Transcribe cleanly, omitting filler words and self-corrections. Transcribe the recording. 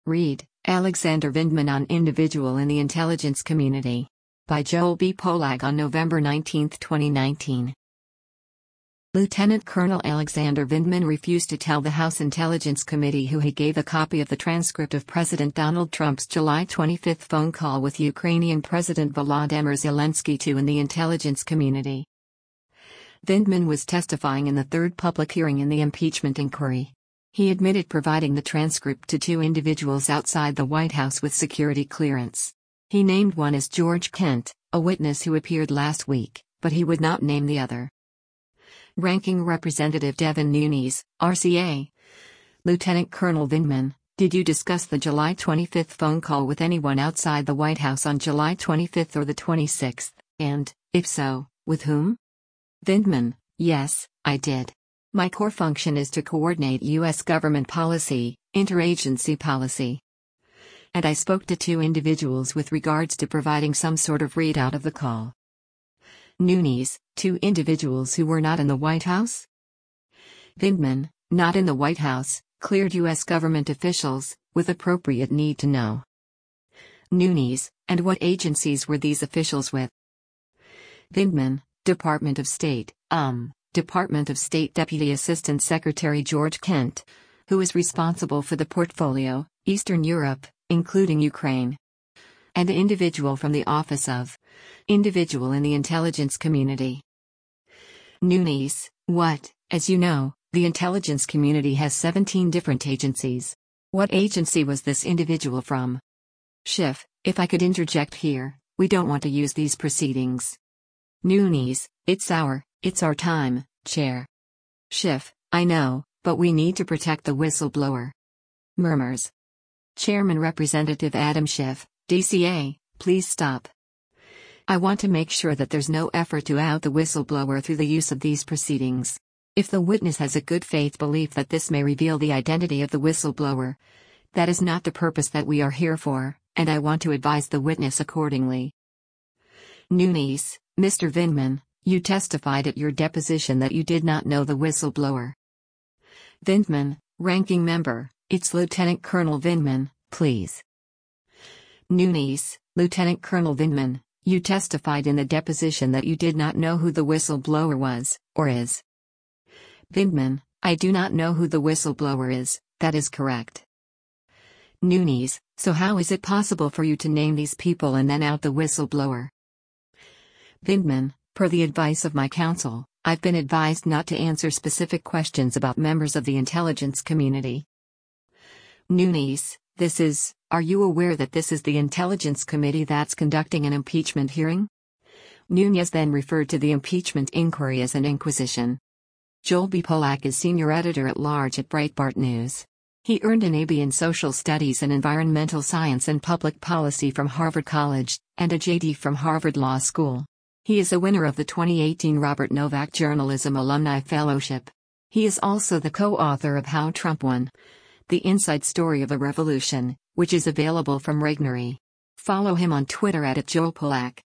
Read, Alexander Vindman on Individual in the Intelligence Community. By Joel B. Polak on November 19, 2019. Lieutenant Colonel Alexander Vindman refused to tell the House Intelligence Committee who he gave a copy of the transcript of President Donald Trump's July 25 phone call with Ukrainian President Volodymyr Zelensky to in the intelligence community. Vindman was testifying in the third public hearing in the impeachment inquiry. He admitted providing the transcript to two individuals outside the White House with security clearance. He named one as George Kent, a witness who appeared last week, but he would not name the other. Ranking Representative Devin Nunes, RCA. Lieutenant Colonel Vindman, did you discuss the July 25 phone call with anyone outside the White House on July 25 or the 26th, and, if so, with whom? Vindman, yes, I did. My core function is to coordinate U.S. government policy, interagency policy. And I spoke to two individuals with regards to providing some sort of readout of the call. Nunes, two individuals who were not in the White House? Vindman, not in the White House, cleared U.S. government officials, with appropriate need to know. Nunes, and what agencies were these officials with? Vindman, Department of State, Department of State Deputy Assistant Secretary George Kent, who is responsible for the portfolio, Eastern Europe, including Ukraine. And the individual from the Office of Individual in the Intelligence Community. Nunes, what, as you know, the intelligence community has 17 different agencies. What agency was this individual from? Schiff, if I could interject here, we don't want to use these proceedings. Nunes, it's our time, Chair. Schiff, I know, but we need to protect the whistleblower. Murmurs. Chairman Representative Adam Schiff, DCA, please stop. I want to make sure that there's no effort to out the whistleblower through the use of these proceedings. If the witness has a good faith belief that this may reveal the identity of the whistleblower, that is not the purpose that we are here for, and I want to advise the witness accordingly. Nunes, Mr. Vindman, you testified at your deposition that you did not know the whistleblower. Vindman, Ranking Member, it's Lieutenant Colonel Vindman, please. Nunes, Lieutenant Colonel Vindman, you testified in the deposition that you did not know who the whistleblower was, or is. Vindman, I do not know who the whistleblower is, that is correct. Nunes, so how is it possible for you to name these people and then out the whistleblower? Vindman, per the advice of my counsel, I've been advised not to answer specific questions about members of the intelligence community. Nunes, are you aware that this is the Intelligence Committee that's conducting an impeachment hearing? Nunes then referred to the impeachment inquiry as an inquisition. Joel B. Polak is Senior Editor-at-Large at Breitbart News. He earned an AB in Social Studies and Environmental Science and Public Policy from Harvard College, and a JD from Harvard Law School. He is a winner of the 2018 Robert Novak Journalism Alumni Fellowship. He is also the co-author of How Trump Won: The Inside Story of a Revolution, which is available from Regnery. Follow him on Twitter @JoelPolak.